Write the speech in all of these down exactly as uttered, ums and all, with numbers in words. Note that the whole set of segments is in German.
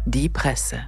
Die Presse.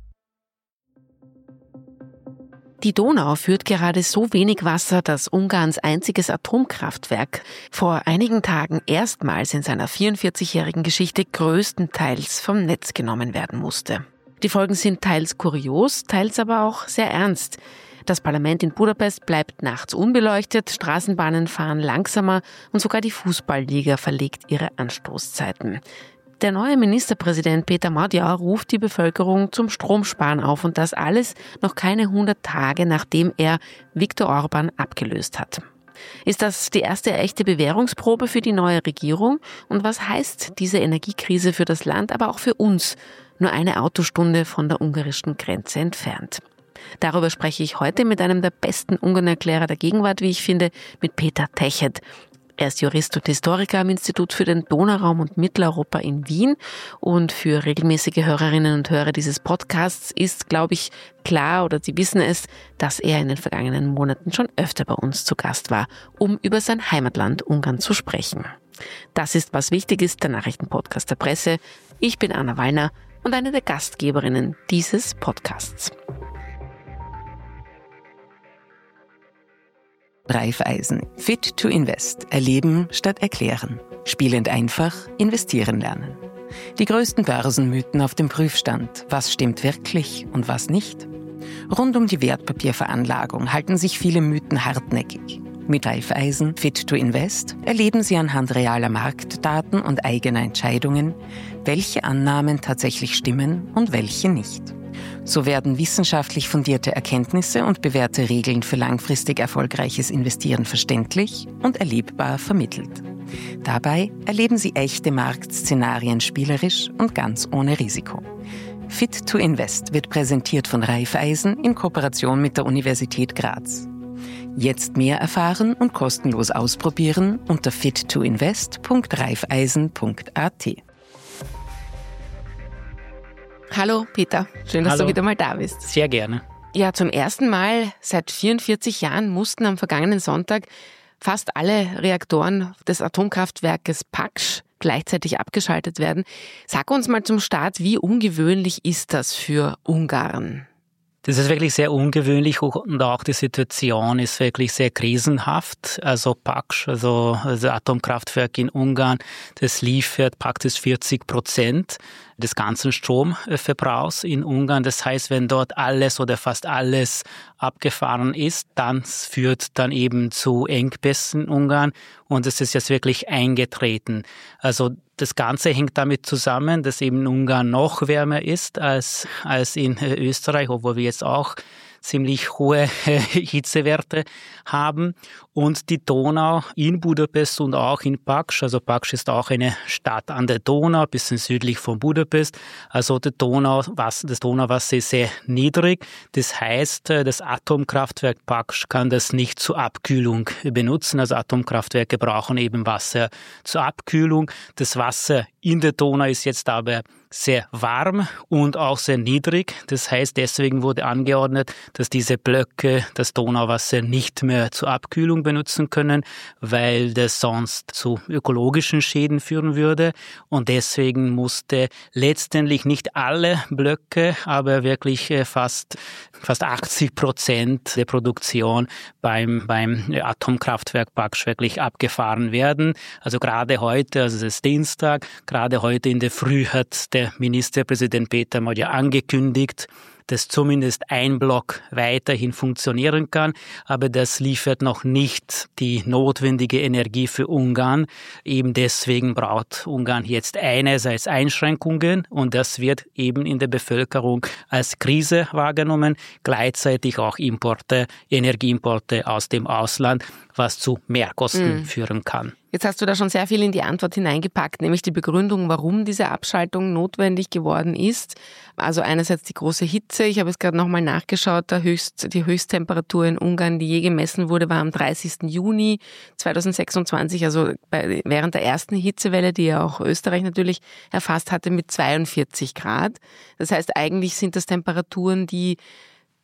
Die Donau führt gerade so wenig Wasser, dass Ungarns einziges Atomkraftwerk vor einigen Tagen erstmals in seiner vierundvierzigjährigen Geschichte größtenteils vom Netz genommen werden musste. Die Folgen sind teils kurios, teils aber auch sehr ernst. Das Parlament in Budapest bleibt nachts unbeleuchtet, Straßenbahnen fahren langsamer und sogar die Fußballliga verlegt ihre Anstoßzeiten. Der neue Ministerpräsident Peter Magyar ruft die Bevölkerung zum Stromsparen auf und das alles noch keine hundert Tage, nachdem er Viktor Orbán abgelöst hat. Ist das die erste echte Bewährungsprobe für die neue Regierung? Und was heißt diese Energiekrise für das Land, aber auch für uns, nur eine Autostunde von der ungarischen Grenze entfernt? Darüber spreche ich heute mit einem der besten Ungarnerklärer der Gegenwart, wie ich finde, mit Peter Techet. Er ist Jurist und Historiker am Institut für den Donauraum und Mitteleuropa in Wien. Und für regelmäßige Hörerinnen und Hörer dieses Podcasts ist, glaube ich, klar oder Sie wissen es, dass er in den vergangenen Monaten schon öfter bei uns zu Gast war, um über sein Heimatland Ungarn zu sprechen. Das ist, was wichtig ist, der Nachrichtenpodcast der Presse. Ich bin Anna Wallner und eine der Gastgeberinnen dieses Podcasts. Raiffeisen. Fit to invest. Erleben statt erklären. Spielend einfach, investieren lernen. Die größten Börsenmythen auf dem Prüfstand. Was stimmt wirklich und was nicht? Rund um die Wertpapierveranlagung halten sich viele Mythen hartnäckig. Mit Raiffeisen Fit to invest erleben Sie anhand realer Marktdaten und eigener Entscheidungen, welche Annahmen tatsächlich stimmen und welche nicht. So werden wissenschaftlich fundierte Erkenntnisse und bewährte Regeln für langfristig erfolgreiches Investieren verständlich und erlebbar vermittelt. Dabei erleben Sie echte Marktszenarien spielerisch und ganz ohne Risiko. Fit to Invest wird präsentiert von Raiffeisen in Kooperation mit der Universität Graz. Jetzt mehr erfahren und kostenlos ausprobieren unter fit to invest punkt raiffeisen punkt a t. Hallo Peter, schön, dass Hallo. du wieder mal da bist. Sehr gerne. Ja, zum ersten Mal seit vierundvierzig Jahren mussten am vergangenen Sonntag fast alle Reaktoren des Atomkraftwerkes Paks gleichzeitig abgeschaltet werden. Sag uns mal zum Start, wie ungewöhnlich ist das für Ungarn? Das ist wirklich sehr ungewöhnlich und auch die Situation ist wirklich sehr krisenhaft. Also Paks, also das Atomkraftwerk in Ungarn, das liefert praktisch vierzig Prozent des ganzen Stromverbrauchs in Ungarn. Das heißt, wenn dort alles oder fast alles abgefahren ist, dann führt dann eben zu Engpässen in Ungarn und es ist jetzt wirklich eingetreten. Also das Ganze hängt damit zusammen, dass eben Ungarn noch wärmer ist als, als in Österreich, obwohl wir jetzt auch ziemlich hohe Hitzewerte haben. Und die Donau in Budapest und auch in Paks, also Paks ist auch eine Stadt an der Donau, ein bisschen südlich von Budapest. Also die Donau, das Donauwasser ist sehr niedrig. Das heißt, das Atomkraftwerk Paks kann das nicht zur Abkühlung benutzen. Also Atomkraftwerke brauchen eben Wasser zur Abkühlung. Das Wasser in der Donau ist jetzt aber sehr warm und auch sehr niedrig. Das heißt, deswegen wurde angeordnet, dass diese Blöcke das Donauwasser nicht mehr zur Abkühlung benutzen können, weil das sonst zu ökologischen Schäden führen würde. Und deswegen musste letztendlich nicht alle Blöcke, aber wirklich fast, fast achtzig Prozent der Produktion beim, beim Atomkraftwerk Paks wirklich abgefahren werden. Also gerade heute, also es ist Dienstag, gerade heute in der Früh hat der Ministerpräsident Peter Magyar angekündigt, dass zumindest ein Block weiterhin funktionieren kann, aber das liefert noch nicht die notwendige Energie für Ungarn. Eben deswegen braucht Ungarn jetzt einerseits Einschränkungen und das wird eben in der Bevölkerung als Krise wahrgenommen, gleichzeitig auch Importe, Energieimporte aus dem Ausland, was zu Mehrkosten mhm. führen kann. Jetzt hast du da schon sehr viel in die Antwort hineingepackt, nämlich die Begründung, warum diese Abschaltung notwendig geworden ist. Also einerseits die große Hitze. Ich habe es gerade nochmal nachgeschaut. Der Höchst, die Höchsttemperatur in Ungarn, die je gemessen wurde, war am dreißigsten Juni zweitausendsechsundzwanzig, also bei, während der ersten Hitzewelle, die ja auch Österreich natürlich erfasst hatte, mit zweiundvierzig Grad. Das heißt, eigentlich sind das Temperaturen, die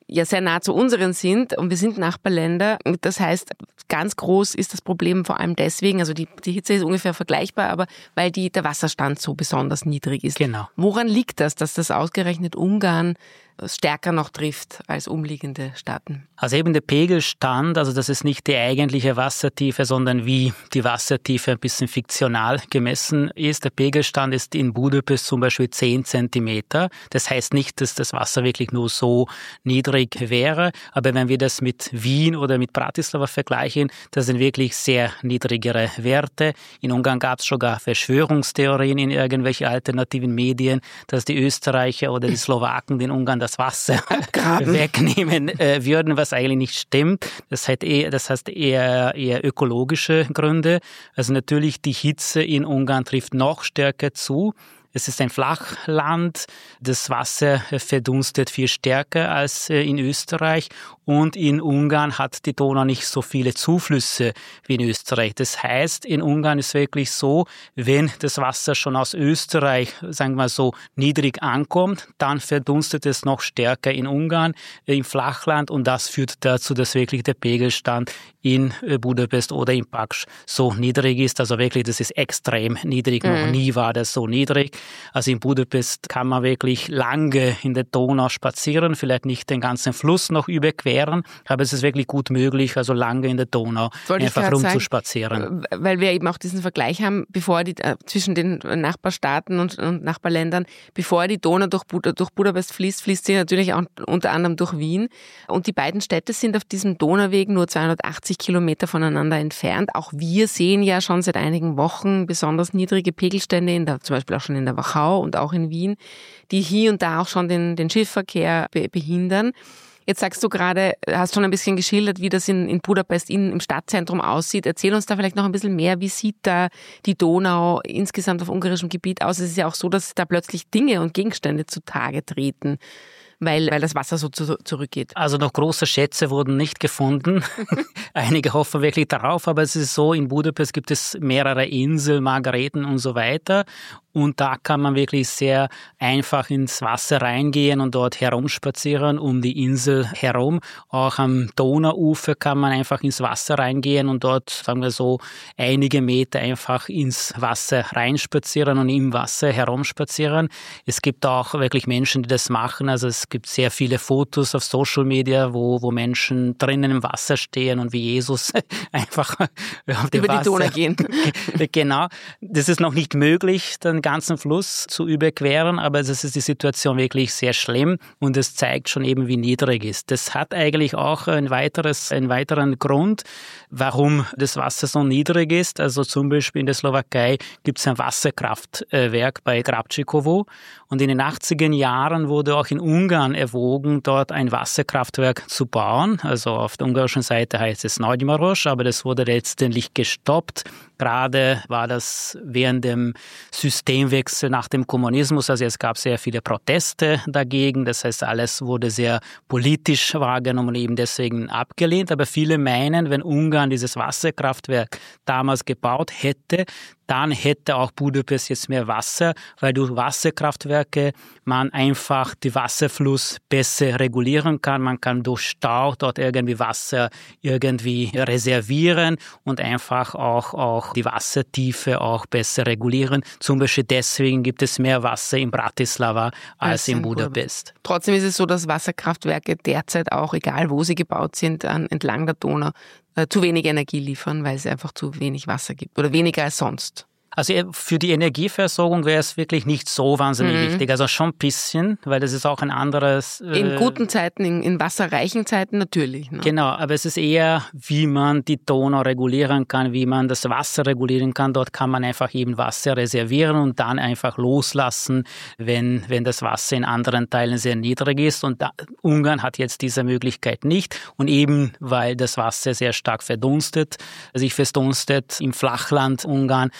ja sehr nah zu unseren sind und wir sind Nachbarländer. Das heißt, ganz groß ist das Problem vor allem deswegen, also die, die Hitze ist ungefähr vergleichbar, aber weil die, der Wasserstand so besonders niedrig ist. Genau. Woran liegt das, dass das ausgerechnet Ungarn stärker noch trifft als umliegende Staaten? Also eben der Pegelstand, also das ist nicht die eigentliche Wassertiefe, sondern wie die Wassertiefe ein bisschen fiktional gemessen ist. Der Pegelstand ist in Budapest zum Beispiel zehn Zentimeter. Das heißt nicht, dass das Wasser wirklich nur so niedrig wäre, aber wenn wir das mit Wien oder mit Bratislava vergleichen, das sind wirklich sehr niedrigere Werte. In Ungarn gab es sogar Verschwörungstheorien in irgendwelchen alternativen Medien, dass die Österreicher oder die Slowaken den Ungarn das Wasser Abgraben. wegnehmen äh, würden, was eigentlich nicht stimmt. Das hat eher, das heißt eher, eher ökologische Gründe. Also natürlich die Hitze in Ungarn trifft noch stärker zu. Es ist ein Flachland, das Wasser verdunstet viel stärker als in Österreich und in Ungarn hat die Donau nicht so viele Zuflüsse wie in Österreich. Das heißt, in Ungarn ist wirklich so, wenn das Wasser schon aus Österreich, sagen wir so, niedrig ankommt, dann verdunstet es noch stärker in Ungarn, im Flachland und das führt dazu, dass wirklich der Pegelstand in Budapest oder in Paks so niedrig ist. Also wirklich, das ist extrem niedrig. Mhm. Noch nie war das so niedrig. Also in Budapest kann man wirklich lange in der Donau spazieren, vielleicht nicht den ganzen Fluss noch überqueren, aber es ist wirklich gut möglich, also lange in der Donau Wollte einfach rumzuspazieren. Weil wir eben auch diesen Vergleich haben, bevor die äh, zwischen den Nachbarstaaten und, und Nachbarländern, bevor die Donau durch, Bud- durch Budapest fließt, fließt sie natürlich auch unter anderem durch Wien. Und die beiden Städte sind auf diesem Donauweg nur zweihundertachtzig Kilometer voneinander entfernt. Auch wir sehen ja schon seit einigen Wochen besonders niedrige Pegelstände, in der, zum Beispiel auch schon in der Wachau und auch in Wien, die hier und da auch schon den, den Schiffverkehr be- behindern. Jetzt sagst du gerade, hast schon ein bisschen geschildert, wie das in, in Budapest in, im Stadtzentrum aussieht. Erzähl uns da vielleicht noch ein bisschen mehr. Wie sieht da die Donau insgesamt auf ungarischem Gebiet aus? Es ist ja auch so, dass da plötzlich Dinge und Gegenstände zutage treten, weil, weil das Wasser so zu, zurückgeht. Also noch große Schätze wurden nicht gefunden. Einige hoffen wirklich darauf, aber es ist so, in Budapest gibt es mehrere Inseln, Margareten und so weiter. Und da kann man wirklich sehr einfach ins Wasser reingehen und dort herumspazieren, um die Insel herum. Auch am Donauufer kann man einfach ins Wasser reingehen und dort, sagen wir so, einige Meter einfach ins Wasser reinspazieren und im Wasser herumspazieren. Es gibt auch wirklich Menschen, die das machen. Also es gibt sehr viele Fotos auf Social Media, wo, wo Menschen drinnen im Wasser stehen und wie Jesus einfach auf dem über Wasser die Donau gehen. Genau. Das ist noch nicht möglich, den ganzen Fluss zu überqueren, aber das ist die Situation wirklich sehr schlimm und es zeigt schon eben, wie niedrig ist. Das hat eigentlich auch ein weiteres, einen weiteren Grund, warum das Wasser so niedrig ist. Also zum Beispiel in der Slowakei gibt es ein Wasserkraftwerk bei Grabčíkovo und in den achtziger Jahren wurde auch in Ungarn erwogen, dort ein Wasserkraftwerk zu bauen. Also auf der ungarischen Seite heißt es Nagymaros, aber das wurde letztendlich gestoppt. Gerade war das während dem Systemwechsel nach dem Kommunismus, also es gab sehr viele Proteste dagegen, das heißt, alles wurde sehr politisch wahrgenommen und eben deswegen abgelehnt. Aber viele meinen, wenn Ungarn dieses Wasserkraftwerk damals gebaut hätte, dann hätte auch Budapest jetzt mehr Wasser, weil durch Wasserkraftwerke man einfach den Wasserfluss besser regulieren kann. Man kann durch Stau dort irgendwie Wasser irgendwie reservieren und einfach auch, auch die Wassertiefe auch besser regulieren. Zum Beispiel deswegen gibt es mehr Wasser in Bratislava als in Budapest. Trotzdem ist es so, dass Wasserkraftwerke derzeit auch, egal wo sie gebaut sind, an, entlang der Donau, zu wenig Energie liefern, weil es einfach zu wenig Wasser gibt oder weniger als sonst. Also für die Energieversorgung wäre es wirklich nicht so wahnsinnig mhm. wichtig. Also schon ein bisschen, weil das ist auch ein anderes... Äh in guten Zeiten, in, in wasserreichen Zeiten natürlich. Ne? Genau, aber es ist eher, wie man die Donau regulieren kann, wie man das Wasser regulieren kann. Dort kann man einfach eben Wasser reservieren und dann einfach loslassen, wenn, wenn das Wasser in anderen Teilen sehr niedrig ist. Und da, Ungarn hat jetzt diese Möglichkeit nicht. Und eben, weil das Wasser sehr stark verdunstet, sich verdunstet im Flachland Ungarn, das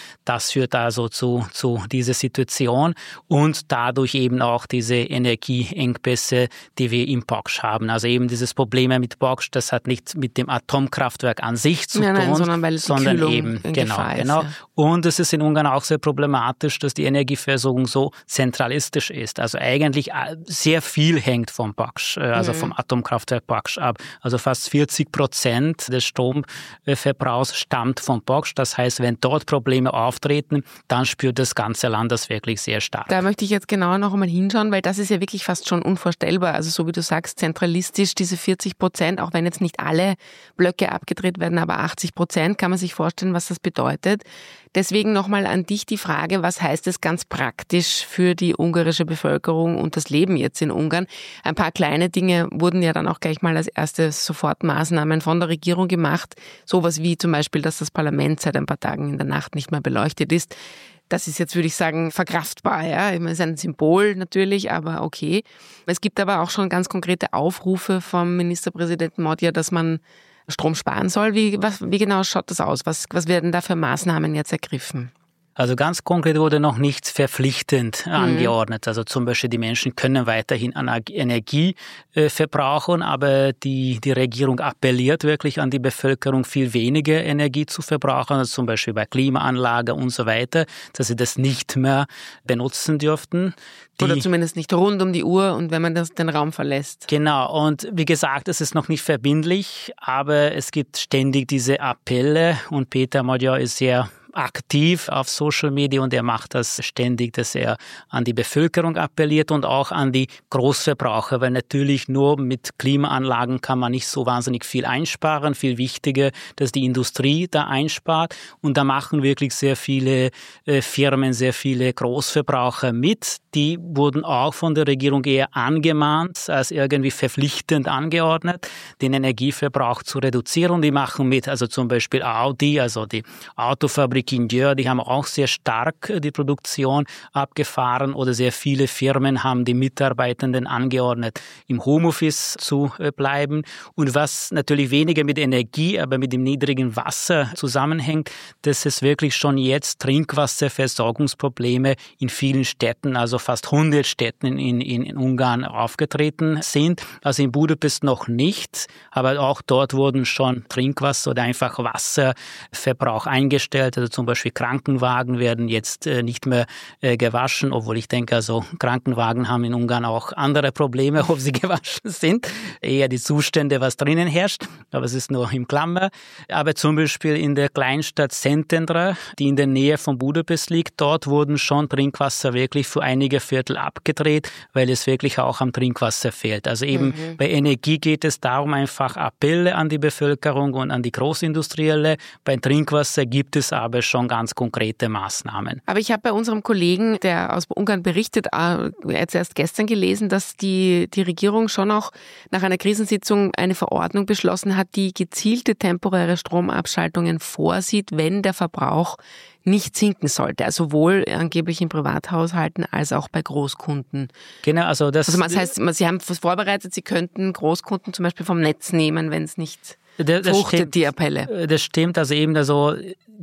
das führt also zu, zu dieser Situation und dadurch eben auch diese Energieengpässe, die wir im Paksch haben. Also eben dieses Problem mit Paksch, das hat nicht mit dem Atomkraftwerk an sich zu nein, tun, nein, sondern, weil sondern Kühlung eben, in genau, Gefahr ist, genau. Ja. Und es ist in Ungarn auch sehr problematisch, dass die Energieversorgung so zentralistisch ist. Also eigentlich sehr viel hängt vom Paksch, also mhm. vom Atomkraftwerk Paksch ab. Also fast vierzig Prozent des Stromverbrauchs stammt vom Paksch. Das heißt, wenn dort Probleme auftreten, dann spürt das ganze Land das wirklich sehr stark. Da möchte ich jetzt genauer noch einmal hinschauen, weil das ist ja wirklich fast schon unvorstellbar. Also so wie du sagst, zentralistisch diese vierzig Prozent, auch wenn jetzt nicht alle Blöcke abgedreht werden, aber achtzig Prozent, kann man sich vorstellen, was das bedeutet. Deswegen nochmal an dich die Frage, was heißt es ganz praktisch für die ungarische Bevölkerung und das Leben jetzt in Ungarn? Ein paar kleine Dinge wurden ja dann auch gleich mal als erste Sofortmaßnahmen von der Regierung gemacht. Sowas wie zum Beispiel, dass das Parlament seit ein paar Tagen in der Nacht nicht mehr beleuchtet ist. Das ist jetzt, würde ich sagen, verkraftbar. Ja, es ist ein Symbol natürlich, aber okay. Es gibt aber auch schon ganz konkrete Aufrufe vom Ministerpräsidenten Magyar, dass man Strom sparen soll. Wie, was, wie genau schaut das aus? Was, was werden da für Maßnahmen jetzt ergriffen? Also ganz konkret wurde noch nichts verpflichtend angeordnet. Also zum Beispiel die Menschen können weiterhin Energie äh, verbrauchen, aber die, die Regierung appelliert wirklich an die Bevölkerung, viel weniger Energie zu verbrauchen, also zum Beispiel bei Klimaanlage und so weiter, dass sie das nicht mehr benutzen dürften. Die, Oder zumindest nicht rund um die Uhr und wenn man das, den Raum verlässt. Genau, und wie gesagt, es ist noch nicht verbindlich, aber es gibt ständig diese Appelle und Peter Magyar ist sehr aktiv auf Social Media und er macht das ständig, dass er an die Bevölkerung appelliert und auch an die Großverbraucher, weil natürlich nur mit Klimaanlagen kann man nicht so wahnsinnig viel einsparen. Viel wichtiger, dass die Industrie da einspart und da machen wirklich sehr viele äh, Firmen, sehr viele Großverbraucher mit. Die wurden auch von der Regierung eher angemahnt, als irgendwie verpflichtend angeordnet, den Energieverbrauch zu reduzieren und die machen mit. Also zum Beispiel Audi, also die Autofabrik in Győr, die haben auch sehr stark die Produktion abgefahren oder sehr viele Firmen haben die Mitarbeitenden angeordnet, im Homeoffice zu bleiben. Und was natürlich weniger mit Energie, aber mit dem niedrigen Wasser zusammenhängt, dass es wirklich schon jetzt Trinkwasserversorgungsprobleme in vielen Städten, also fast hundert Städten in, in, in Ungarn aufgetreten sind. Also in Budapest noch nicht, aber auch dort wurden schon Trinkwasser oder einfach Wasserverbrauch eingestellt. Also zum Beispiel Krankenwagen werden jetzt äh, nicht mehr äh, gewaschen, obwohl ich denke, also Krankenwagen haben in Ungarn auch andere Probleme, ob sie gewaschen sind. Eher die Zustände, was drinnen herrscht, aber es ist nur im Klammer. Aber zum Beispiel in der Kleinstadt Szentendre, die in der Nähe von Budapest liegt, dort wurden schon Trinkwasser wirklich für einige Viertel abgedreht, weil es wirklich auch am Trinkwasser fehlt. Also eben mhm. bei Energie geht es darum, einfach Appelle an die Bevölkerung und an die Großindustrielle. Bei Trinkwasser gibt es aber schon ganz konkrete Maßnahmen. Aber ich habe bei unserem Kollegen, der aus Ungarn berichtet, jetzt erst gestern gelesen, dass die, die Regierung schon auch nach einer Krisensitzung eine Verordnung beschlossen hat, die gezielte temporäre Stromabschaltungen vorsieht, wenn der Verbrauch nicht sinken sollte. Also sowohl angeblich in Privathaushalten als auch bei Großkunden. Genau, also das... Also das heißt, Sie haben was vorbereitet, Sie könnten Großkunden zum Beispiel vom Netz nehmen, wenn es nicht... Das fruchtet stimmt, die Appelle. Das stimmt, also eben, also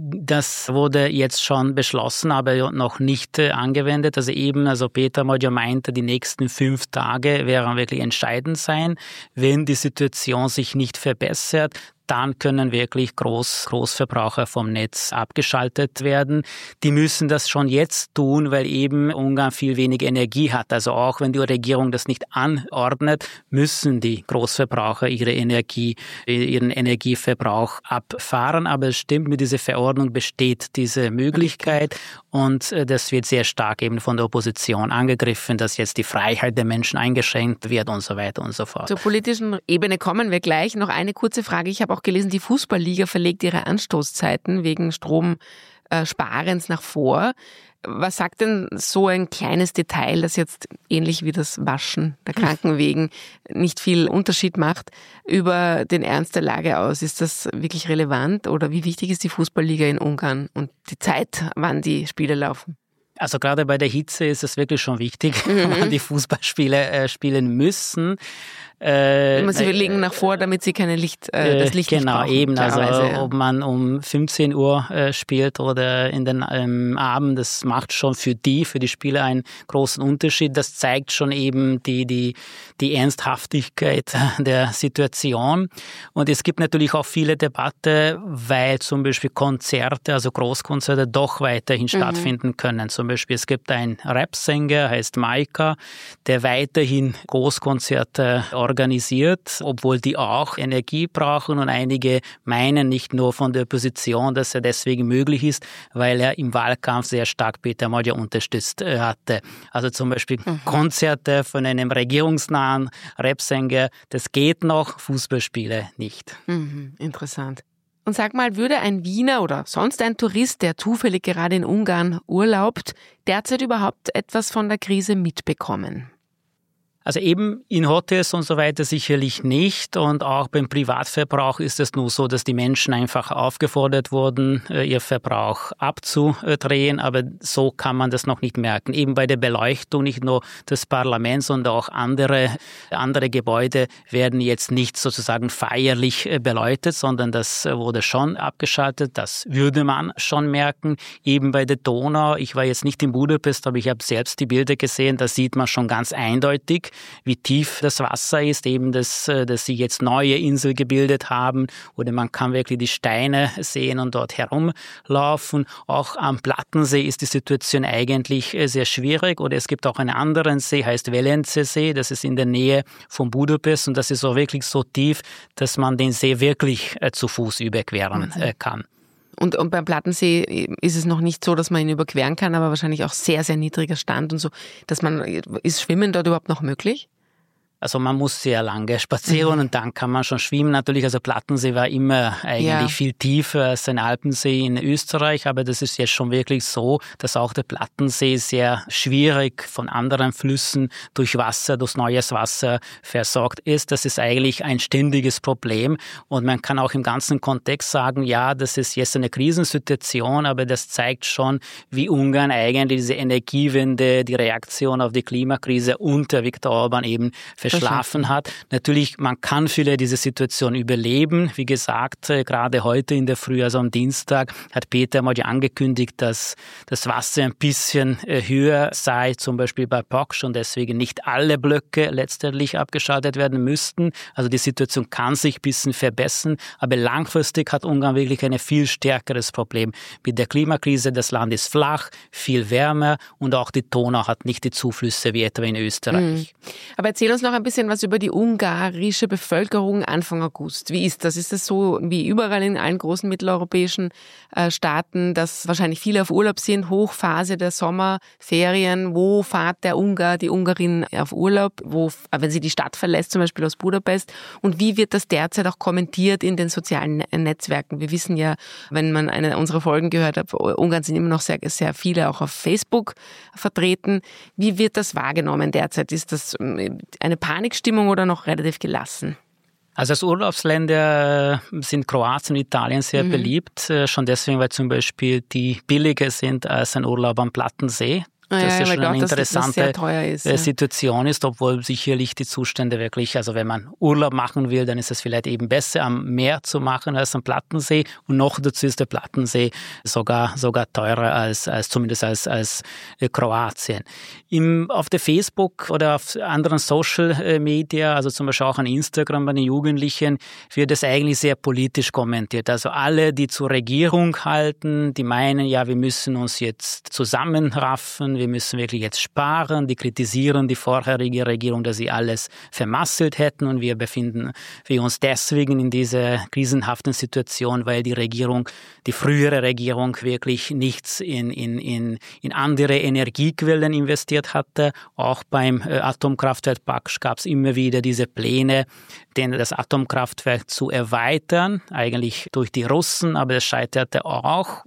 das wurde jetzt schon beschlossen, aber noch nicht äh, angewendet. Also eben, also Peter Magyar meinte, die nächsten fünf Tage werden wirklich entscheidend sein, wenn die Situation sich nicht verbessert. Dann können wirklich Groß, Großverbraucher vom Netz abgeschaltet werden. Die müssen das schon jetzt tun, weil eben Ungarn viel weniger Energie hat. Also auch wenn die Regierung das nicht anordnet, müssen die Großverbraucher ihre Energie, ihren Energieverbrauch abfahren. Aber es stimmt, mit dieser Verordnung besteht diese Möglichkeit und das wird sehr stark eben von der Opposition angegriffen, dass jetzt die Freiheit der Menschen eingeschränkt wird und so weiter und so fort. Zur politischen Ebene kommen wir gleich. Noch eine kurze Frage. Ich habe auch gelesen, die Fußballliga verlegt ihre Anstoßzeiten wegen Stromsparens nach vor. Was sagt denn so ein kleines Detail, das jetzt ähnlich wie das Waschen der Krankenwegen nicht viel Unterschied macht, über den Ernst der Lage aus? Ist das wirklich relevant oder wie wichtig ist die Fußballliga in Ungarn und die Zeit, wann die Spiele laufen? Also gerade bei der Hitze ist es wirklich schon wichtig, mhm. wann die Fußballspiele äh, spielen müssen. Äh, Sie äh, legen nach vor, damit sie keine Licht, äh, das Licht genau, nicht brauchen. Genau, eben. Also ja. ob man um fünfzehn Uhr äh, spielt oder in den ähm, Abend, das macht schon für die, für die Spieler einen großen Unterschied. Das zeigt schon eben die, die, die Ernsthaftigkeit der Situation. Und es gibt natürlich auch viele Debatten, weil zum Beispiel Konzerte, also Großkonzerte, doch weiterhin mhm. stattfinden können. Zum Beispiel, es gibt einen Rapsänger, heißt Maika, der weiterhin Großkonzerte organisiert, obwohl die auch Energie brauchen und einige meinen nicht nur von der Opposition, dass er deswegen möglich ist, weil er im Wahlkampf sehr stark Peter Magyar unterstützt hatte. Also zum Beispiel mhm. Konzerte von einem regierungsnahen Rapsänger, das geht noch, Fußballspiele nicht. Mhm, interessant. Und sag mal, würde ein Wiener oder sonst ein Tourist, der zufällig gerade in Ungarn urlaubt, derzeit überhaupt etwas von der Krise mitbekommen? Also eben in Hotels und so weiter sicherlich nicht, und auch beim Privatverbrauch ist es nur so, dass die Menschen einfach aufgefordert wurden, ihr Verbrauch abzudrehen, aber so kann man das noch nicht merken. Eben bei der Beleuchtung, nicht nur des Parlaments, sondern auch andere, andere Gebäude werden jetzt nicht sozusagen feierlich beleuchtet, sondern das wurde schon abgeschaltet, das würde man schon merken. Eben bei der Donau, ich war jetzt nicht in Budapest, aber ich habe selbst die Bilder gesehen, da sieht man schon ganz eindeutig, wie tief das Wasser ist, eben dass, dass sie jetzt neue Inseln gebildet haben, oder man kann wirklich die Steine sehen und dort herumlaufen. Auch am Plattensee ist die Situation eigentlich sehr schwierig, oder es gibt auch einen anderen See, heißt Velence-See, das ist in der Nähe von Budapest, und das ist auch wirklich so tief, dass man den See wirklich zu Fuß überqueren mhm. kann. Und, und beim Plattensee ist es noch nicht so, dass man ihn überqueren kann, aber wahrscheinlich auch sehr, sehr niedriger Stand und so, dass man, ist Schwimmen dort überhaupt noch möglich? Also man muss sehr lange spazieren mhm. und dann kann man schon schwimmen. Natürlich, also Plattensee war immer eigentlich ja. viel tiefer als ein Alpensee in Österreich, aber das ist jetzt schon wirklich so, dass auch der Plattensee sehr schwierig von anderen Flüssen durch Wasser, durch neues Wasser versorgt ist. Das ist eigentlich ein ständiges Problem, und man kann auch im ganzen Kontext sagen, ja, das ist jetzt eine Krisensituation, aber das zeigt schon, wie Ungarn eigentlich diese Energiewende, die Reaktion auf die Klimakrise unter Viktor Orbán eben verschlafen hat. Natürlich, man kann viele diese Situation überleben. Wie gesagt, gerade heute in der Früh, also am Dienstag, hat Peter Magyar angekündigt, dass das Wasser ein bisschen höher sei, zum Beispiel bei Paks, und deswegen nicht alle Blöcke letztendlich abgeschaltet werden müssten. Also die Situation kann sich ein bisschen verbessern, aber langfristig hat Ungarn wirklich ein viel stärkeres Problem mit der Klimakrise. Das Land ist flach, viel wärmer, und auch die Donau hat nicht die Zuflüsse wie etwa in Österreich. Mhm. Aber erzähl uns noch ein bisschen was über die ungarische Bevölkerung Anfang August. Wie ist das? Ist es so wie überall in allen großen mitteleuropäischen äh, Staaten, dass wahrscheinlich viele auf Urlaub sind, Hochphase der Sommerferien? Wo fährt der Ungar, die Ungarin auf Urlaub? Wo, wenn sie die Stadt verlässt, zum Beispiel aus Budapest? Und wie wird das derzeit auch kommentiert in den sozialen Netzwerken? Wir wissen ja, wenn man eine unserer Folgen gehört hat, Ungarn sind immer noch sehr, sehr viele auch auf Facebook vertreten. Wie wird das wahrgenommen derzeit? Ist das eine Panikstimmung oder noch relativ gelassen? Also als Urlaubsländer sind Kroatien und Italien sehr mhm. beliebt, schon deswegen, weil zum Beispiel die billiger sind als ein Urlaub am Plattensee. Das ja, ja schon eine interessante ist, ja. Situation ist, obwohl sicherlich die Zustände wirklich, also wenn man Urlaub machen will, dann ist es vielleicht eben besser, am Meer zu machen als am Plattensee. Und noch dazu ist der Plattensee sogar, sogar teurer als, als zumindest als, als Kroatien. Im, auf der Facebook oder auf anderen Social Media, also zum Beispiel auch an Instagram bei den Jugendlichen, wird es eigentlich sehr politisch kommentiert. Also alle, die zur Regierung halten, die meinen, ja, wir müssen uns jetzt zusammenraffen, wir müssen wirklich jetzt sparen, die kritisieren die vorherige Regierung, dass sie alles vermasselt hätten, und wir befinden wir uns deswegen in dieser krisenhaften Situation, weil die Regierung, die frühere Regierung wirklich nichts in, in, in, in andere Energiequellen investiert hatte. Auch beim Atomkraftwerk Paks gab es immer wieder diese Pläne, den, das Atomkraftwerk zu erweitern, eigentlich durch die Russen, aber es scheiterte auch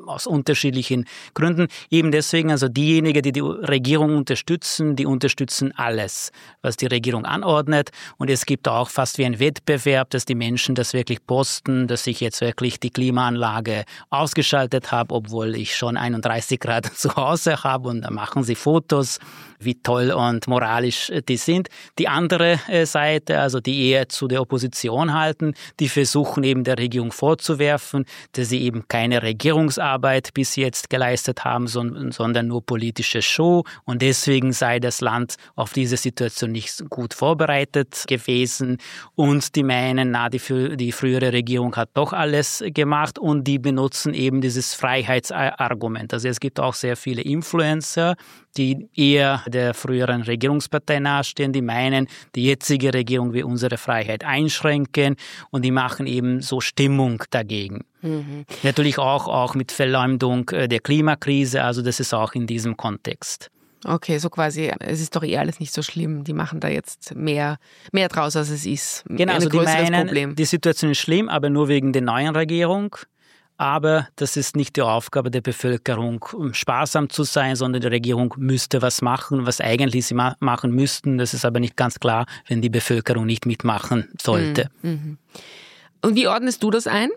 aus unterschiedlichen Gründen. Eben deswegen, also diejenigen, die die Regierung unterstützen, die unterstützen alles, was die Regierung anordnet. Und es gibt auch fast wie ein Wettbewerb, dass die Menschen das wirklich posten, dass ich jetzt wirklich die Klimaanlage ausgeschaltet habe, obwohl ich schon einunddreißig Grad zu Hause habe, und da machen sie Fotos, wie toll und moralisch die sind. Die andere Seite, also die eher zu der Opposition halten, die versuchen eben der Regierung vorzuwerfen, dass sie eben keine Regierungsarbeit bis jetzt geleistet haben, sondern nur politische Show, und deswegen sei das Land auf diese Situation nicht gut vorbereitet gewesen, und die meinen, na, die, die frühere Regierung hat doch alles gemacht, und die benutzen eben dieses Freiheitsargument. Also es gibt auch sehr viele Influencer, die eher der früheren Regierungspartei nahestehen, die meinen, die jetzige Regierung will unsere Freiheit einschränken, und die machen eben so Stimmung dagegen. Mhm. Natürlich auch, auch mit Verleumdung der Klimakrise, also das ist auch in diesem Kontext. Okay, so quasi, es ist doch eh alles nicht so schlimm, die machen da jetzt mehr, mehr draus, als es ist. Genau, also die meinen, Problem. Die Situation ist schlimm, aber nur wegen der neuen Regierung. Aber das ist nicht die Aufgabe der Bevölkerung, sparsam zu sein, sondern die Regierung müsste was machen, was eigentlich sie ma- machen müssten. Das ist aber nicht ganz klar, wenn die Bevölkerung nicht mitmachen sollte. Mhm. Und wie ordnest du das ein?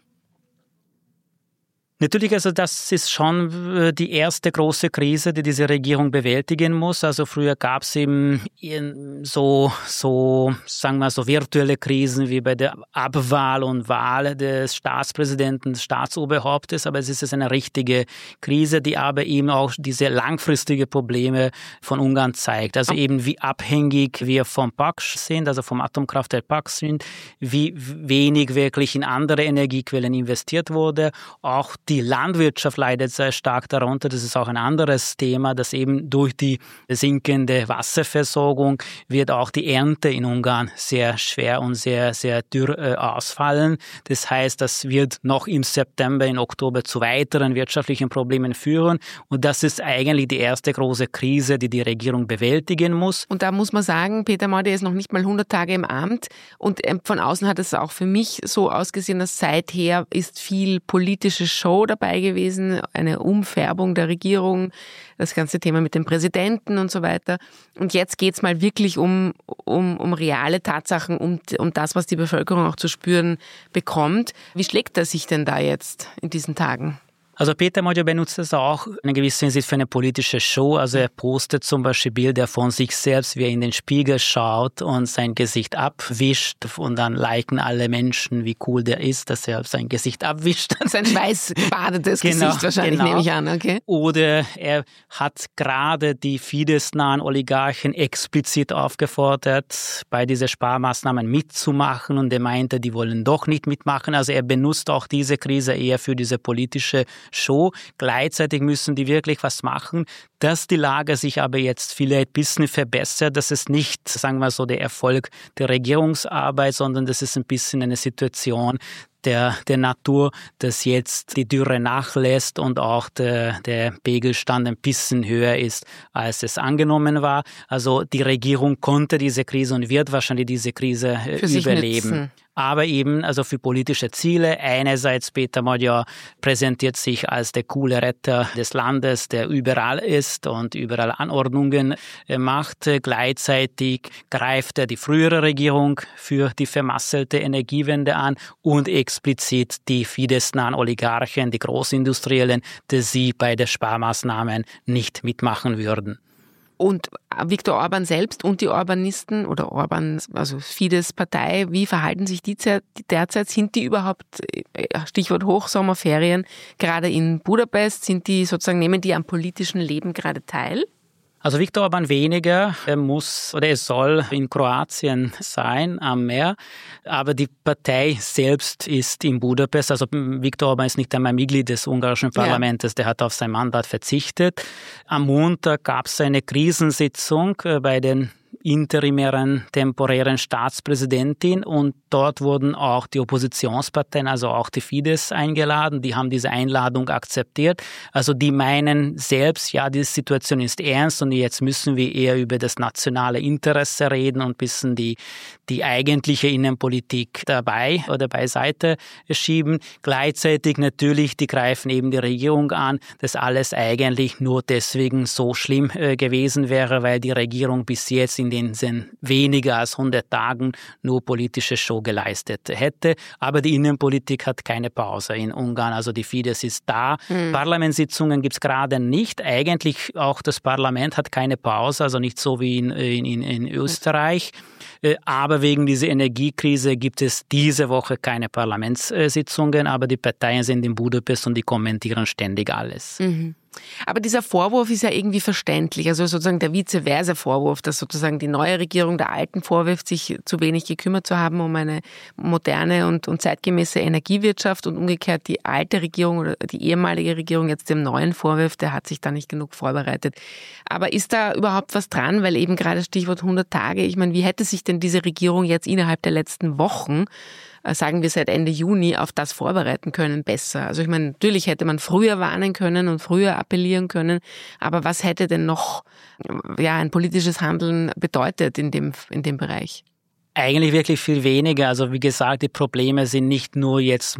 Natürlich, also das ist schon die erste große Krise, die diese Regierung bewältigen muss. Also früher gab es eben so, so, sagen wir so virtuelle Krisen wie bei der Abwahl und Wahl des Staatspräsidenten, des Staatsoberhauptes. Aber es ist jetzt eine richtige Krise, die aber eben auch diese langfristige Probleme von Ungarn zeigt. Also eben wie abhängig wir vom Paks sind, also vom Atomkraftwerk Paks sind, wie wenig wirklich in andere Energiequellen investiert wurde, auch die Landwirtschaft leidet sehr stark darunter. Das ist auch ein anderes Thema, dass eben durch die sinkende Wasserversorgung wird auch die Ernte in Ungarn sehr schwer und sehr, sehr dürr äh, ausfallen. Das heißt, das wird noch im September, im Oktober zu weiteren wirtschaftlichen Problemen führen. Und das ist eigentlich die erste große Krise, die die Regierung bewältigen muss. Und da muss man sagen, Peter Maudy ist noch nicht mal hundert Tage im Amt. Und von außen hat es auch für mich so ausgesehen, dass seither ist viel politische Show dabei gewesen, eine Umfärbung der Regierung, das ganze Thema mit dem Präsidenten und so weiter. Und jetzt geht's mal wirklich um, um, um reale Tatsachen, um, um das, was die Bevölkerung auch zu spüren bekommt. Wie schlägt er sich denn da jetzt in diesen Tagen? Also Peter Maudy benutzt das auch in gewisser Hinsicht für eine politische Show. Also er postet zum Beispiel Bilder von sich selbst, wie er in den Spiegel schaut und sein Gesicht abwischt, und dann liken alle Menschen, wie cool der ist, dass er sein Gesicht abwischt. Sein schweißgebadetes genau, Gesicht wahrscheinlich, genau. nehme ich an. Okay. Oder er hat gerade die Fidesz-nahen Oligarchen explizit aufgefordert, bei diesen Sparmaßnahmen mitzumachen, und er meinte, die wollen doch nicht mitmachen. Also er benutzt auch diese Krise eher für diese politische Show. Gleichzeitig müssen die wirklich was machen, dass die Lage sich aber jetzt vielleicht ein bisschen verbessert. Das ist nicht, sagen wir so, der Erfolg der Regierungsarbeit, sondern das ist ein bisschen eine Situation der, der Natur, dass jetzt die Dürre nachlässt und auch der, der Pegelstand ein bisschen höher ist, als es angenommen war. Also die Regierung konnte diese Krise und wird wahrscheinlich diese Krise Für überleben. Aber eben also für politische Ziele. Einerseits Peter Maudy präsentiert sich als der coole Retter des Landes, der überall ist und überall Anordnungen macht. Gleichzeitig greift er die frühere Regierung für die vermasselte Energiewende an und explizit die Fidesz-nahen Oligarchen, die Großindustriellen, dass sie bei den Sparmaßnahmen nicht mitmachen würden. Und Viktor Orban selbst und die Orbanisten oder Orban, also Fidesz-Partei, wie verhalten sich die derzeit? Sind die überhaupt, Stichwort Hochsommerferien, gerade in Budapest, sind die sozusagen, nehmen die am politischen Leben gerade teil? Also Viktor Orban weniger, er muss oder er soll in Kroatien sein, am Meer, aber die Partei selbst ist in Budapest. Also Viktor Orban ist nicht einmal Mitglied des ungarischen Parlaments, ja. Der hat auf sein Mandat verzichtet. Am Montag gab es eine Krisensitzung bei den interimären, temporären Staatspräsidentin, und dort wurden auch die Oppositionsparteien, also auch die Fidesz eingeladen. Die haben diese Einladung akzeptiert. Also die meinen selbst, ja, die Situation ist ernst und jetzt müssen wir eher über das nationale Interesse reden und ein bisschen die, die eigentliche Innenpolitik dabei oder beiseite schieben. Gleichzeitig natürlich, die greifen eben die Regierung an, dass alles eigentlich nur deswegen so schlimm äh, gewesen wäre, weil die Regierung bis jetzt in den weniger als hundert Tagen nur politische Show geleistet hätte. Aber die Innenpolitik hat keine Pause in Ungarn. Also die Fidesz ist da. Mhm. Parlamentssitzungen gibt es gerade nicht. Eigentlich auch das Parlament hat keine Pause, also nicht so wie in, in, in Österreich. Aber wegen dieser Energiekrise gibt es diese Woche keine Parlamentssitzungen, aber die Parteien sind in Budapest und die kommentieren ständig alles. Mhm. Aber dieser Vorwurf ist ja irgendwie verständlich, also sozusagen der vice versa Vorwurf, dass sozusagen die neue Regierung der alten vorwirft, sich zu wenig gekümmert zu haben um eine moderne und, und zeitgemäße Energiewirtschaft und umgekehrt die alte Regierung oder die ehemalige Regierung jetzt dem neuen vorwirft, der hat sich da nicht genug vorbereitet. Aber ist da überhaupt was dran, weil eben gerade Stichwort hundert Tage, ich meine, wie hätte sich denn diese Regierung jetzt innerhalb der letzten Wochen, sagen wir seit Ende Juni, auf das vorbereiten können besser? Also ich meine, natürlich hätte man früher warnen können und früher appellieren können, aber was hätte denn noch ja, ein politisches Handeln bedeutet in dem, in dem Bereich? Eigentlich wirklich viel weniger. Also wie gesagt, die Probleme sind nicht nur jetzt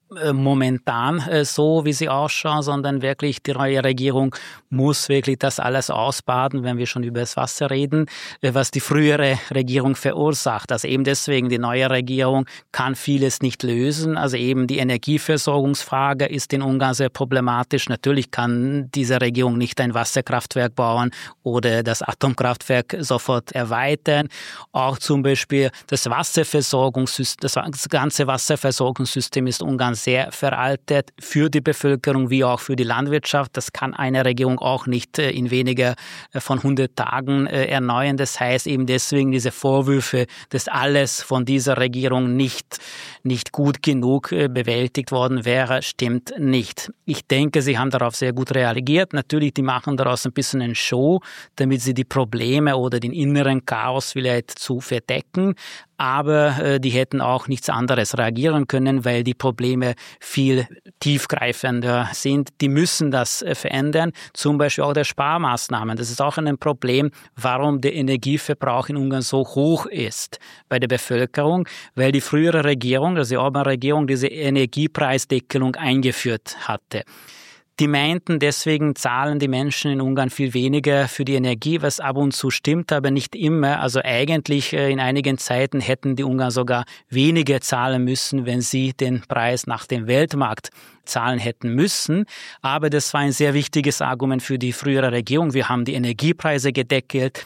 momentan so, wie sie ausschauen, sondern wirklich die neue Regierung muss wirklich das alles ausbaden, wenn wir schon über das Wasser reden, was die frühere Regierung verursacht. Also eben deswegen, die neue Regierung kann vieles nicht lösen. Also eben die Energieversorgungsfrage ist in Ungarn sehr problematisch. Natürlich kann diese Regierung nicht ein Wasserkraftwerk bauen oder das Atomkraftwerk sofort erweitern. Auch zum Beispiel das Wasserversorgungssystem, das ganze Wasserversorgungssystem ist Ungarn sehr veraltet für die Bevölkerung wie auch für die Landwirtschaft. Das kann eine Regierung auch nicht in weniger von hundert Tagen erneuern. Das heißt eben deswegen diese Vorwürfe, dass alles von dieser Regierung nicht, nicht gut genug bewältigt worden wäre, stimmt nicht. Ich denke, sie haben darauf sehr gut reagiert. Natürlich, die machen daraus ein bisschen eine Show, damit sie die Probleme oder den inneren Chaos vielleicht zu verdecken. Aber äh, die hätten auch nichts anderes reagieren können, weil die Probleme viel tiefgreifender sind. Die müssen das äh, verändern, zum Beispiel auch der Sparmaßnahmen. Das ist auch ein Problem, warum der Energieverbrauch in Ungarn so hoch ist bei der Bevölkerung, weil die frühere Regierung, also die Orbán-Regierung, diese Energiepreisdeckelung eingeführt hatte. Die meinten, deswegen zahlen die Menschen in Ungarn viel weniger für die Energie, was ab und zu stimmt, aber nicht immer. Also eigentlich in einigen Zeiten hätten die Ungarn sogar weniger zahlen müssen, wenn sie den Preis nach dem Weltmarkt zahlen hätten müssen. Aber das war ein sehr wichtiges Argument für die frühere Regierung. Wir haben die Energiepreise gedeckelt.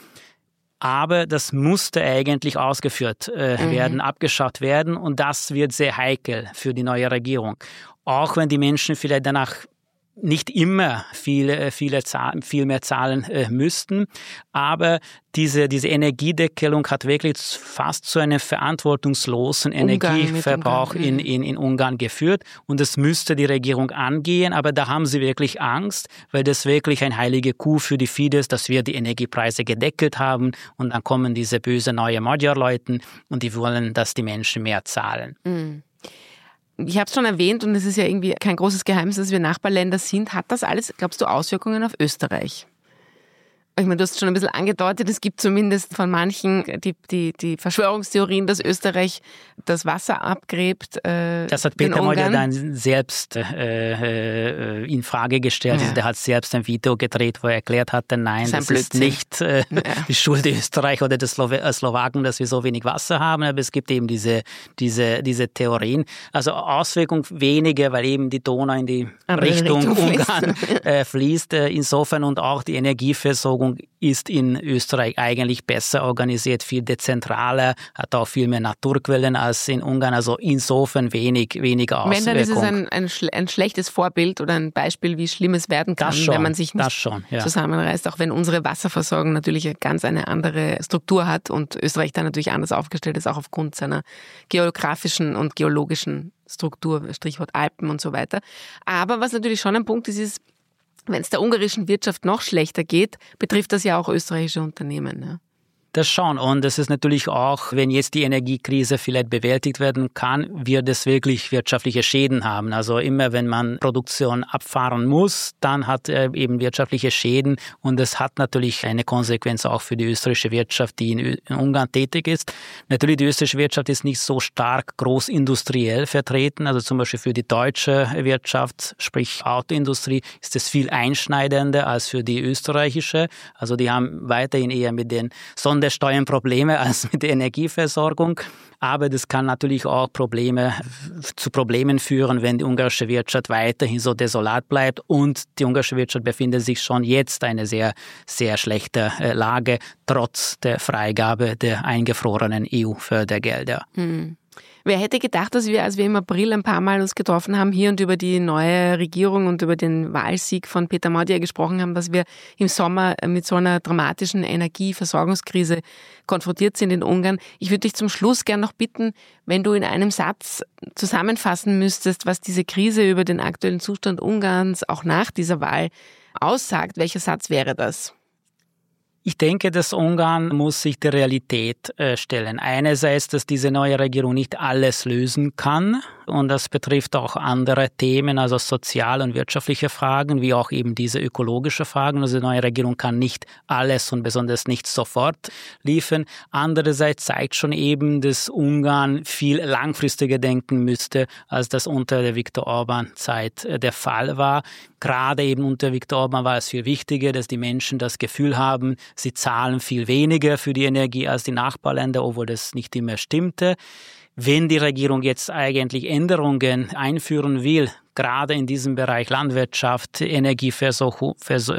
Aber das musste eigentlich ausgeführt äh, mhm. werden, abgeschafft werden. Und das wird sehr heikel für die neue Regierung. Auch wenn die Menschen vielleicht danach nicht immer viele, viele Zahlen, viel mehr zahlen äh, müssten. Aber diese, diese Energiedeckelung hat wirklich fast zu einem verantwortungslosen Energieverbrauch in, in, in Ungarn geführt. Und das müsste die Regierung angehen. Aber da haben sie wirklich Angst, weil das wirklich ein heilige Kuh für die Fidesz, dass wir die Energiepreise gedeckelt haben. Und dann kommen diese böse neue Magyar-Leute und die wollen, dass die Menschen mehr zahlen. Mhm. Ich habe es schon erwähnt und es ist ja irgendwie kein großes Geheimnis, dass wir Nachbarländer sind. Hat das alles, glaubst du, Auswirkungen auf Österreich? Ich meine, du hast schon ein bisschen angedeutet, es gibt zumindest von manchen die, die, die Verschwörungstheorien, dass Österreich das Wasser abgräbt. Äh, das hat Peter Magyar dann selbst äh, in Frage gestellt. Ja. Also der hat selbst ein Video gedreht, wo er erklärt hatte, nein, das, das ist nicht äh, ja. die Schuld der Österreicher oder der Slow- Slowaken, dass wir so wenig Wasser haben, aber es gibt eben diese, diese, diese Theorien. Also Auswirkung weniger, weil eben die Donau in die Andere Richtung, Richtung Ungarn fließt, äh, fließt äh, insofern und auch die Energieversorgung ist in Österreich eigentlich besser organisiert, viel dezentraler, hat auch viel mehr Naturquellen als in Ungarn, also insofern wenig, weniger Auswirkungen. Wenn, dann ist es ein, ein, ein schlechtes Vorbild oder ein Beispiel, wie schlimm es werden kann, schon, wenn man sich nicht schon, ja. zusammenreißt, auch wenn unsere Wasserversorgung natürlich ganz eine andere Struktur hat und Österreich da natürlich anders aufgestellt ist, auch aufgrund seiner geografischen und geologischen Struktur, Stichwort Alpen und so weiter. Aber was natürlich schon ein Punkt ist, ist, wenn es der ungarischen Wirtschaft noch schlechter geht, betrifft das ja auch österreichische Unternehmen. Ja. Das schon. Und es ist natürlich auch, wenn jetzt die Energiekrise vielleicht bewältigt werden kann, wird es wirklich wirtschaftliche Schäden haben. Also immer, wenn man Produktion abfahren muss, dann hat er eben wirtschaftliche Schäden. Und es hat natürlich eine Konsequenz auch für die österreichische Wirtschaft, die in Ungarn tätig ist. Natürlich, die österreichische Wirtschaft ist nicht so stark großindustriell vertreten. Also zum Beispiel für die deutsche Wirtschaft, sprich Autoindustrie, ist es viel einschneidender als für die österreichische. Also die haben weiterhin eher mit den Sondersteuern Probleme als mit der Energieversorgung. Aber das kann natürlich auch Probleme zu Problemen führen, wenn die ungarische Wirtschaft weiterhin so desolat bleibt. Und die ungarische Wirtschaft befindet sich schon jetzt in einer sehr, sehr schlechten Lage, trotz der Freigabe der eingefrorenen E U-Fördergelder. Hm. Wer hätte gedacht, dass wir, als wir im April ein paar Mal uns getroffen haben hier und über die neue Regierung und über den Wahlsieg von Peter Magyar gesprochen haben, dass wir im Sommer mit so einer dramatischen Energieversorgungskrise konfrontiert sind in Ungarn. Ich würde dich zum Schluss gerne noch bitten, wenn du in einem Satz zusammenfassen müsstest, was diese Krise über den aktuellen Zustand Ungarns auch nach dieser Wahl aussagt. Welcher Satz wäre das? Ich denke, dass Ungarn muss sich der Realität äh, stellen. Einerseits, dass diese neue Regierung nicht alles lösen kann. Und das betrifft auch andere Themen, also soziale und wirtschaftliche Fragen, wie auch eben diese ökologische Fragen. Also die neue Regierung kann nicht alles und besonders nicht sofort liefern. Andererseits zeigt schon eben, dass Ungarn viel langfristiger denken müsste, als das unter der Viktor Orban-Zeit der Fall war. Gerade eben unter Viktor Orban war es viel wichtiger, dass die Menschen das Gefühl haben, sie zahlen viel weniger für die Energie als die Nachbarländer, obwohl das nicht immer stimmte. Wenn die Regierung jetzt eigentlich Änderungen einführen will, gerade in diesem Bereich Landwirtschaft, Energieversorgung,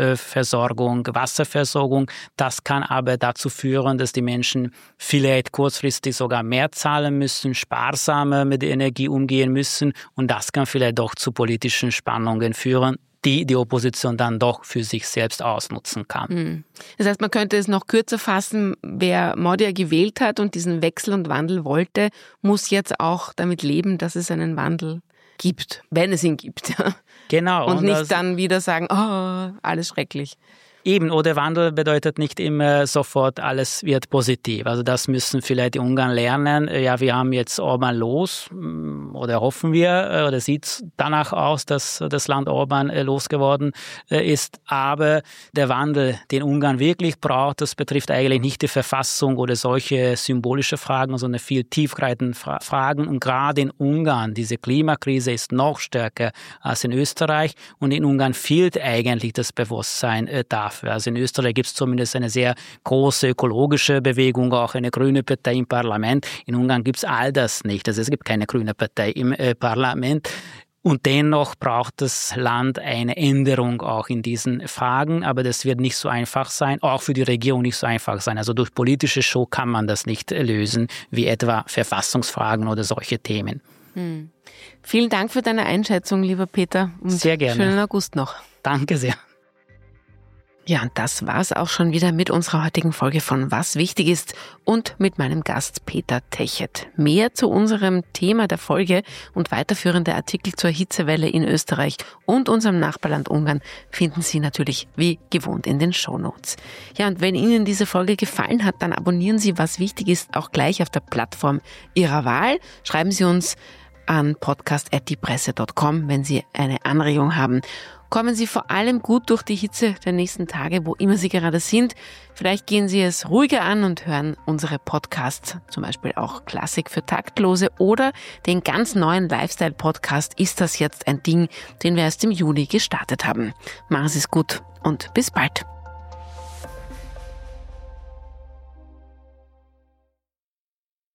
Wasserversorgung, das kann aber dazu führen, dass die Menschen vielleicht kurzfristig sogar mehr zahlen müssen, sparsamer mit der Energie umgehen müssen und das kann vielleicht doch zu politischen Spannungen führen, die die Opposition dann doch für sich selbst ausnutzen kann. Das heißt, man könnte es noch kürzer fassen, wer Magyar gewählt hat und diesen Wechsel und Wandel wollte, muss jetzt auch damit leben, dass es einen Wandel gibt, wenn es ihn gibt. Genau. Und, und nicht das dann wieder sagen, oh, alles schrecklich. Eben, oder Wandel bedeutet nicht immer sofort, alles wird positiv. Also das müssen vielleicht die Ungarn lernen. Ja, wir haben jetzt Orban los, oder hoffen wir, oder sieht es danach aus, dass das Land Orban losgeworden ist. Aber der Wandel, den Ungarn wirklich braucht, das betrifft eigentlich nicht die Verfassung oder solche symbolische Fragen, sondern viel tiefgreifende Fragen. Und gerade in Ungarn, diese Klimakrise ist noch stärker als in Österreich. Und in Ungarn fehlt eigentlich das Bewusstsein dafür. Also in Österreich gibt es zumindest eine sehr große ökologische Bewegung, auch eine grüne Partei im Parlament. In Ungarn gibt es all das nicht. Also es gibt keine grüne Partei im äh, Parlament. Und dennoch braucht das Land eine Änderung auch in diesen Fragen. Aber das wird nicht so einfach sein, auch für die Regierung nicht so einfach sein. Also durch politische Show kann man das nicht lösen, wie etwa Verfassungsfragen oder solche Themen. Hm. Vielen Dank für deine Einschätzung, lieber Peter. Und sehr gerne. Schönen August noch. Danke sehr. Ja, und das war's auch schon wieder mit unserer heutigen Folge von Was wichtig ist und mit meinem Gast Peter Techet. Mehr zu unserem Thema der Folge und weiterführende Artikel zur Hitzewelle in Österreich und unserem Nachbarland Ungarn finden Sie natürlich wie gewohnt in den Shownotes. Ja, und wenn Ihnen diese Folge gefallen hat, dann abonnieren Sie Was wichtig ist auch gleich auf der Plattform Ihrer Wahl. Schreiben Sie uns an podcast at diepresse punkt com, wenn Sie eine Anregung haben. Kommen Sie vor allem gut durch die Hitze der nächsten Tage, wo immer Sie gerade sind. Vielleicht gehen Sie es ruhiger an und hören unsere Podcasts, zum Beispiel auch Klassik für Taktlose oder den ganz neuen Lifestyle-Podcast Ist das jetzt ein Ding, den wir erst im Juli gestartet haben. Machen Sie es gut und bis bald.